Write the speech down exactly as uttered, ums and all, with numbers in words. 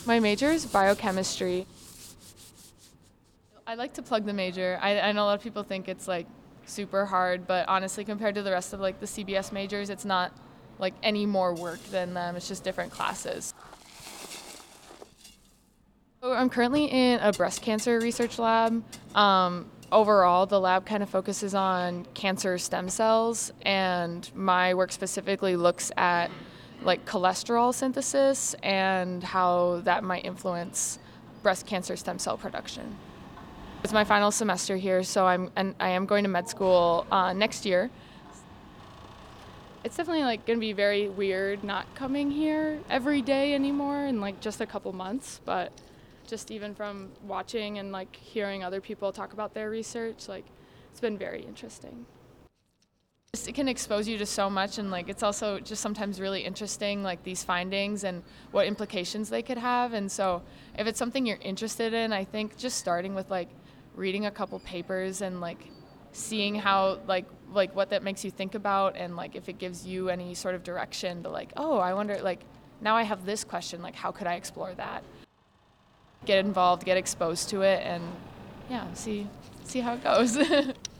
My major is biochemistry. I like to plug the major. I, I know a lot of people think it's like super hard, but honestly, compared to the rest of like the C B S majors, it's not like any more work than them. It's just different classes. So I'm currently in a breast cancer research lab. Um, overall, the lab kind of focuses on cancer stem cells, and my work specifically looks at like cholesterol synthesis and how that might influence breast cancer stem cell production. It's my final semester here, so I'm and I am going to med school uh, next year. It's definitely like going to be very weird not coming here every day anymore in like just a couple months, but just even from watching and like hearing other people talk about their research, like it's been very interesting. It can expose you to so much, and like it's also just sometimes really interesting, like these findings and what implications they could have. And so if it's something you're interested in, I think just starting with like reading a couple papers and like seeing how like like what that makes you think about, and like if it gives you any sort of direction to like, oh, I wonder, like now I have this question, like how could I explore that? Get involved, get exposed to it, and yeah, see see how it goes.